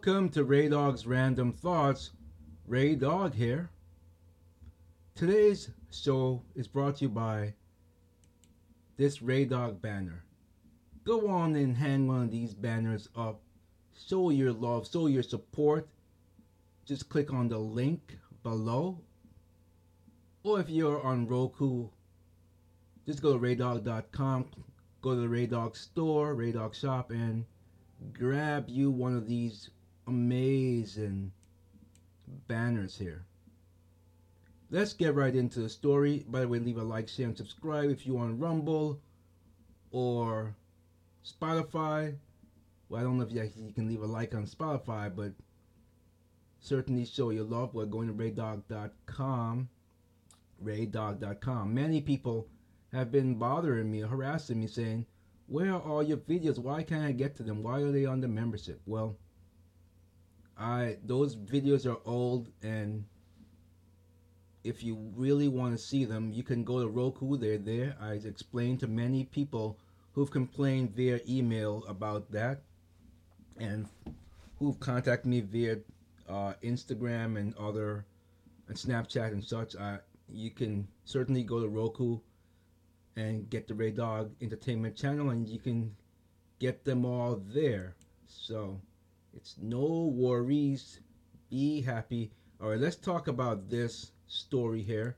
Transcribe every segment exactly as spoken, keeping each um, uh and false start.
Welcome to Ray Dog's Random Thoughts. Ray Dog here. Today's show is brought to you by this Ray Dog banner. Go on and hang one of these banners up. Show your love, show your support. Just click on the link below. Or if you're on Roku, just go to ray dog dot com, go to the Ray Dog store, Ray Dog shop, and grab you one of these amazing banners here. Let's get right into the story. By the way, leave a like, share, and subscribe if you on Rumble or Spotify. Well, I don't know if you can leave a like on Spotify, but certainly show your love by going to ray dog dot com. ray dog dot com. Many people have been bothering me, harassing me, saying, where are all your videos? Why can't I get to them? Why are they on the membership? Well, I those videos are old, and if you really want to see them, you can go to Roku. They're there. I explained to many people who've complained via email about that, and who've contacted me via uh, Instagram and other, and Snapchat and such. Uh, you can certainly go to Roku and get the Ray Dog Entertainment channel, and you can get them all there. So it's no worries. Be happy. All right, let's talk about this story here.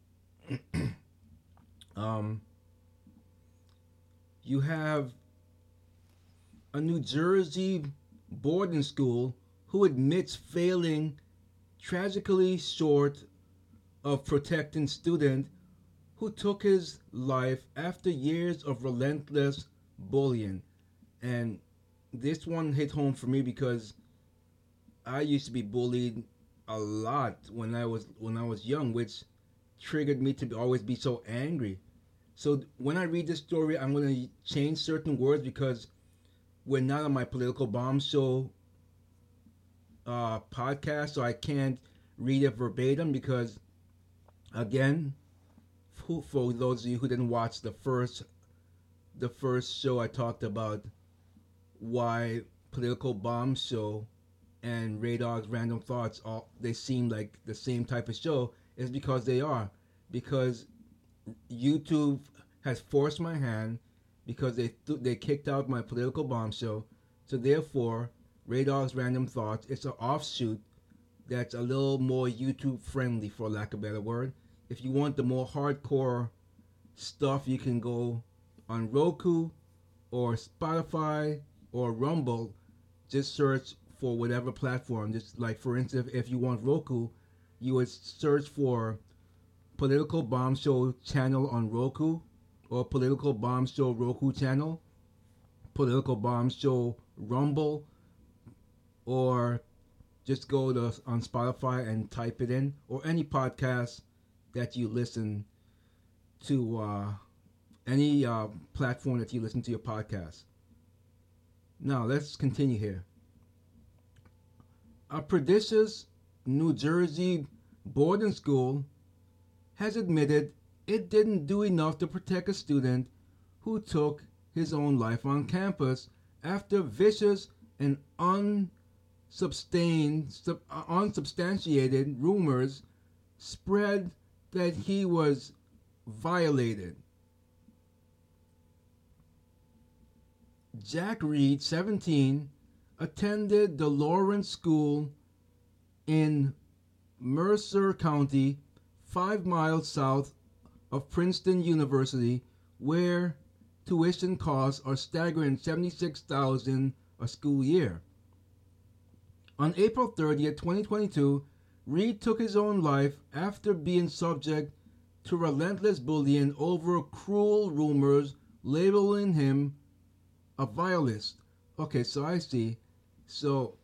um, you have a New Jersey boarding school who admits failing tragically short of protecting student who took his life after years of relentless bullying. And this one hit home for me because I used to be bullied a lot when I was when I was young, which triggered me to always be so angry. So when I read this story, I'm going to change certain words because we're not on my Political Bomb Show uh, podcast, so I can't read it verbatim because, again, for those of you who didn't watch the first the first show, I talked about why Political Bomb Show and Ray Dog's Random Thoughts, all they seem like the same type of show. Is because they are. Because YouTube has forced my hand because they th- they kicked out my Political Bomb Show. So therefore, Ray Dog's Random Thoughts, it's an offshoot that's a little more YouTube friendly, for lack of a better word. If you want the more hardcore stuff, you can go on Roku or Spotify or Rumble. Just search for whatever platform. Just like, for instance, if you want Roku, you would search for Political Bomb Show channel on Roku, or Political Bomb Show Roku channel, Political Bomb Show Rumble, or just go to on Spotify and type it in, or any podcast that you listen to, uh, any uh, platform that you listen to your podcast. Now, let's continue here. A prestigious New Jersey boarding school has admitted it didn't do enough to protect a student who took his own life on campus after vicious and unsubstantiated, unsubstantiated rumors spread that he was violated. Jack Reed, seventeen, attended the Lawrence School in Mercer County, five miles south of Princeton University, where tuition costs are staggering seventy-six thousand dollars a school year. On April thirtieth, twenty twenty-two, Reed took his own life after being subject to relentless bullying over cruel rumors labeling him a violist. Okay, so I see. So,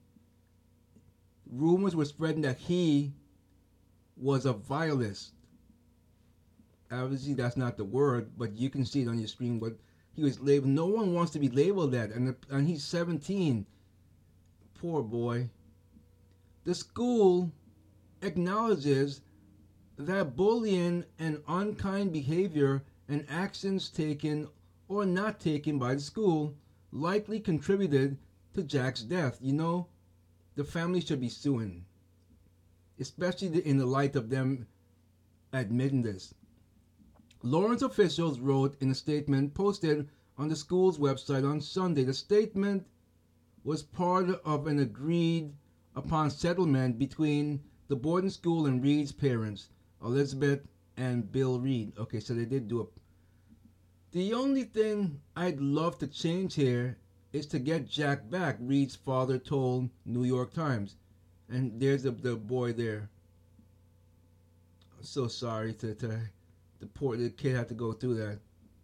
rumors were spreading that he was a violist. Obviously, that's not the word, but you can see it on your screen. But he was labeled. No one wants to be labeled that, and and he's seventeen. Poor boy. The school acknowledges that bullying and unkind behavior and actions taken or not taken by the school likely contributed to Jack's death. You know, the family should be suing, especially in the light of them admitting this. Lawrence officials wrote in a statement posted on the school's website on Sunday. The statement was part of an agreed upon settlement between the boarding school and Reed's parents, Elizabeth and Bill Reed. Okay, so they did do a. The only thing I'd love to change here is to get Jack back, Reed's father told New York Times. And there's the, the boy there. I'm so sorry to, to the poor the kid had to go through that.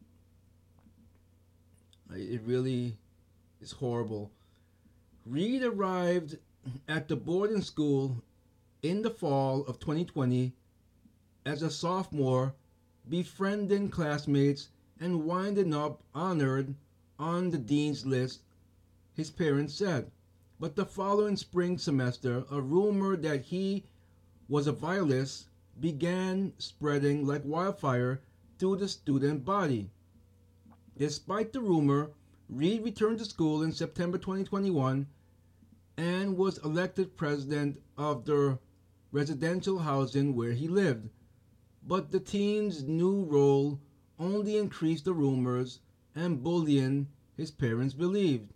It really is horrible. Reed arrived at the boarding school in the fall of twenty twenty as a sophomore, befriending classmates and winding up honored on the dean's list, his parents said. But the following spring semester, a rumor that he was a violist began spreading like wildfire through the student body. Despite the rumor, Reed returned to school in September twenty twenty-one and was elected president of the residential housing where he lived. But the teen's new role only increased the rumors and bullying his parents believed.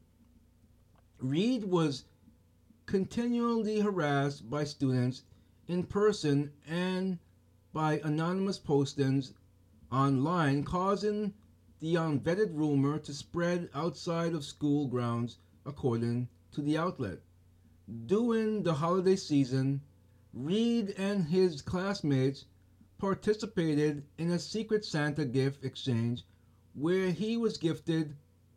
Reed was continually harassed by students in person and by anonymous postings online, causing the unvetted rumor to spread outside of school grounds, according to the outlet. During the holiday season, Reed and his classmates participated in a Secret Santa gift exchange where he was gifted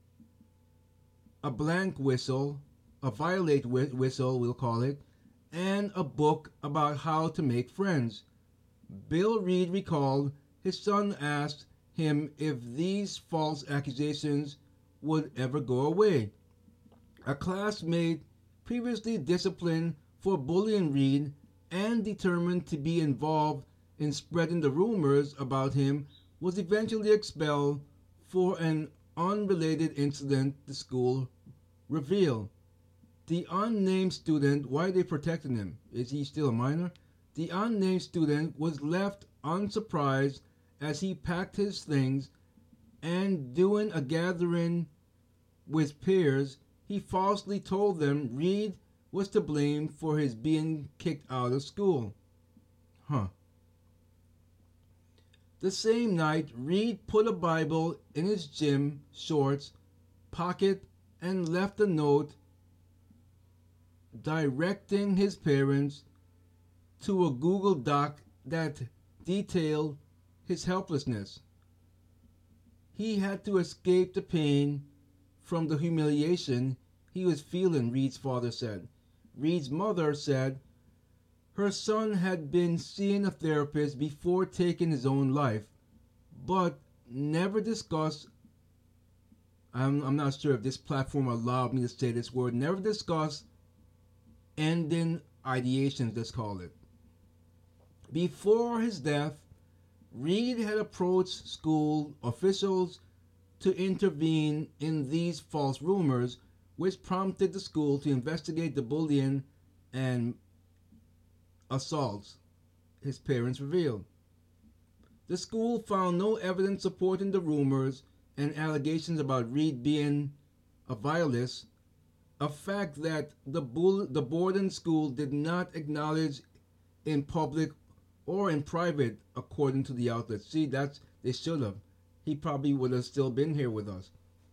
a blank whistle, a violate whistle, we'll call it, and a book about how to make friends. Bill Reed recalled his son asked him if these false accusations would ever go away. A classmate previously disciplined for bullying Reed and determined to be involved in spreading the rumors about him was eventually expelled for an unrelated incident the school revealed. The unnamed student, why are they protecting him? Is he still a minor? The unnamed student was left unsurprised as he packed his things and, during a gathering with peers, he falsely told them Reed was to blame for his being kicked out of school. Huh. The same night, Reed put a Bible in his gym shorts pocket and left a note directing his parents to a Google Doc that detailed his helplessness. He had to escape the pain from the humiliation he was feeling, Reed's father said. Reed's mother said her son had been seeing a therapist before taking his own life, but never discussed, I'm, I'm not sure if this platform allowed me to say this word, never discussed ending ideations, let's call it. Before his death, Reed had approached school officials to intervene in these false rumors, which prompted the school to investigate the bullying and assaults his parents revealed. The school found no evidence supporting the rumors and allegations about Reed being a violist, a fact that the, bull, the boarding school did not acknowledge in public or in private, according to the outlet. See, that's they should have. He probably would have still been here with us.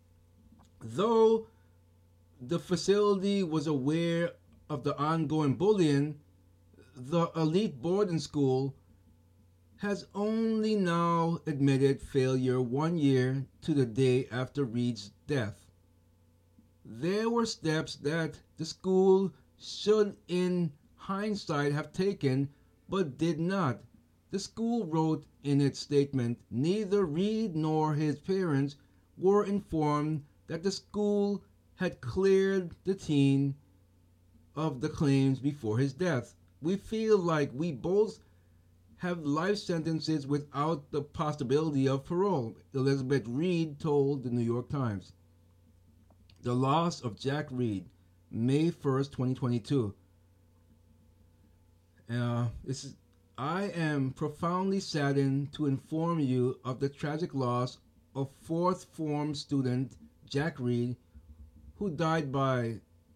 Though the facility was aware of the ongoing bullying, the elite boarding school has only now admitted failure one year to the day after Reed's death. There were steps that the school should, in hindsight, have taken, but did not. The school wrote in its statement, neither Reed nor his parents were informed that the school had cleared the teen of the claims before his death. We feel like we both have life sentences without the possibility of parole, Elizabeth Reed told the New York Times. The loss of Jack Reed, May first, twenty twenty-two. Uh, this is, I am profoundly saddened to inform you of the tragic loss of fourth form student Jack Reed, who died by,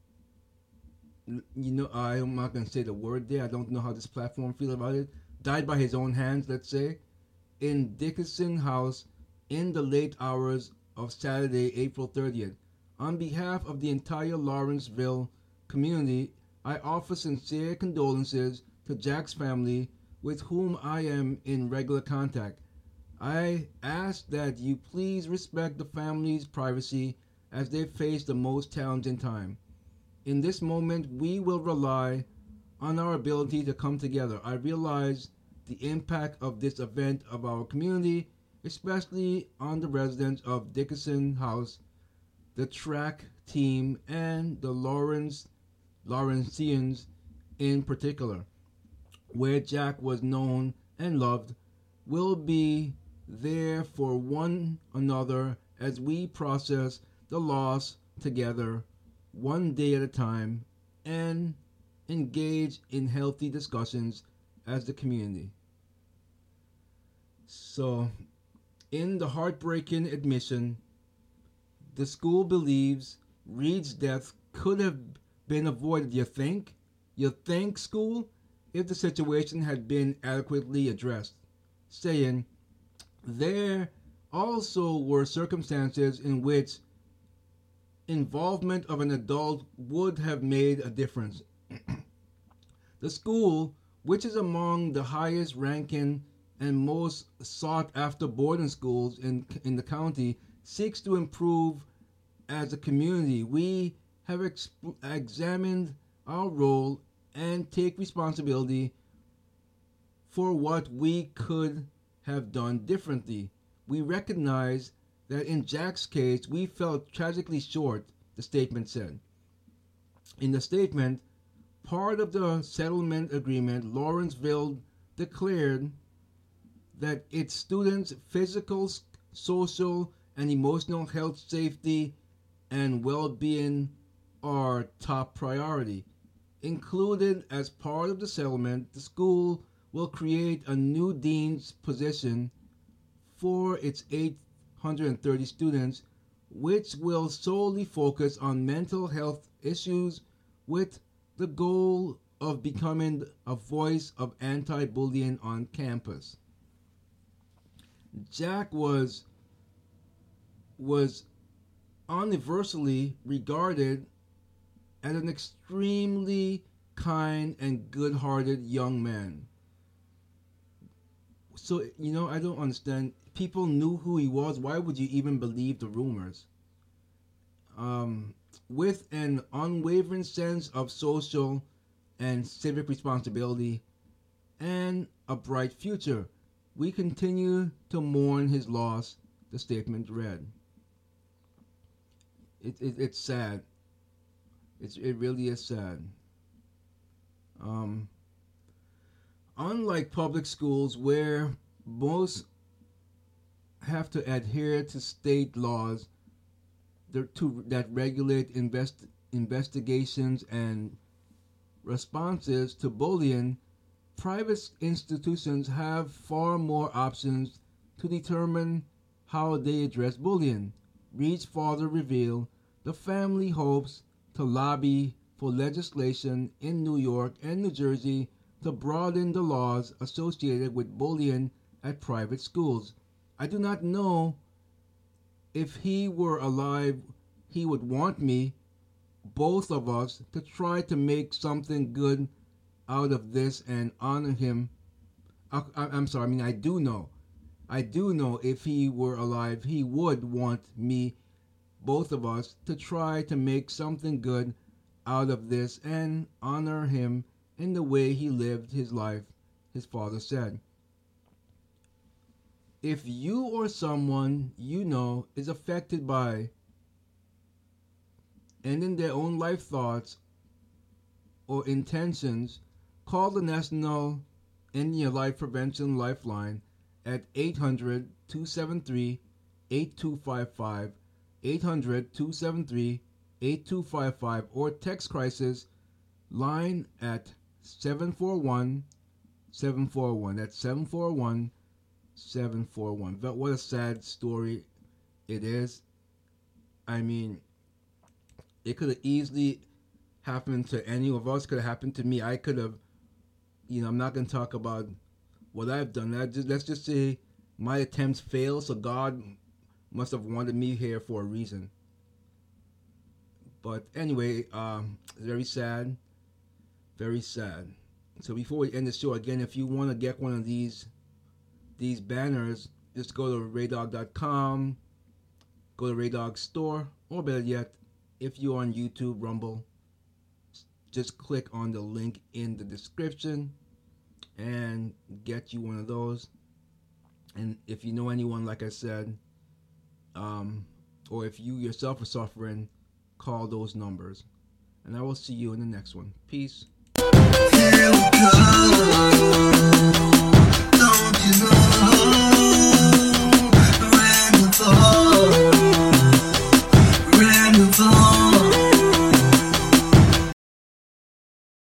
you know, I'm not going to say the word there. I don't know how this platform feels about it. Died by his own hands, let's say, in Dickinson House in the late hours of Saturday, April thirtieth. On behalf of the entire Lawrenceville community, I offer sincere condolences to Jack's family, with whom I am in regular contact. I ask that you please respect the family's privacy as they face the most challenging time. In this moment, we will rely on our ability to come together. I realize the impact of this event of our community, especially on the residents of Dickinson House, the track team, and the Lawrence Lawrenceans in particular, where Jack was known and loved. Will be there for one another as we process the loss together, one day at a time, and engage in healthy discussions as the community. So, in the heartbreaking admission, the school believes Reed's death could have been avoided. You think? You think, school? If the situation had been adequately addressed, saying there also were circumstances in which involvement of an adult would have made a difference. The school, which is among the highest ranking and most sought after boarding schools in, in the county, seeks to improve as a community. We have exp- examined our role and take responsibility for what we could have done differently. We recognize that in Jack's case, we fell tragically short, the statement said. In the statement, part of the settlement agreement, Lawrenceville declared that its students' physical, social, and emotional health, safety, and well-being are top priority. Included as part of the settlement, the school will create a new dean's position for its eight hundred thirty students, which will solely focus on mental health issues with the goal of becoming a voice of anti-bullying on campus. Jack was was universally regarded as an extremely kind and good-hearted young man. So, you know, I don't understand. People knew who he was. Why would you even believe the rumors? Um, with an unwavering sense of social and civic responsibility and a bright future, we continue to mourn his loss, the statement read. It, it, it's sad. It's, it really is sad. Um, unlike public schools, where most have to adhere to state laws that, to, that regulate invest, investigations and responses to bullying, private institutions have far more options to determine how they address bullying. Reed's father revealed the family hopes to lobby for legislation in New York and New Jersey to broaden the laws associated with bullying at private schools. I do not know if he were alive, he would want me, both of us, to try to make something good out of this and honor him. I, I, I'm sorry, I mean, I do know. I do know if he were alive, he would want me, both of us, to try to make something good out of this and honor him in the way he lived his life, his father said. If you or someone you know is affected by ending their own life thoughts or intentions, call the National Ending Your Life Prevention Lifeline at eight hundred, two seven three, eight two five five, eight hundred, two seven three, eight two five five or text crisis line at seven four one seven four one. That's seven four one seven four one. But what a sad story it is. I mean, it could have easily happened to any of us. Could have happened to me. I could have, you know, I'm not going to talk about what I've done. I just, let's just say my attempts failed, so God must have wanted me here for a reason. But anyway, um, very sad. Very sad. So before we end the show, again, if you want to get one of these these banners, just go to raydog dot com, go to Raydog Store, or better yet, if you're on YouTube, Rumble, just click on the link in the description and get you one of those. And if you know anyone, like I said, um, or if you yourself are suffering, call those numbers. And I will see you in the next one. Peace. Here we go.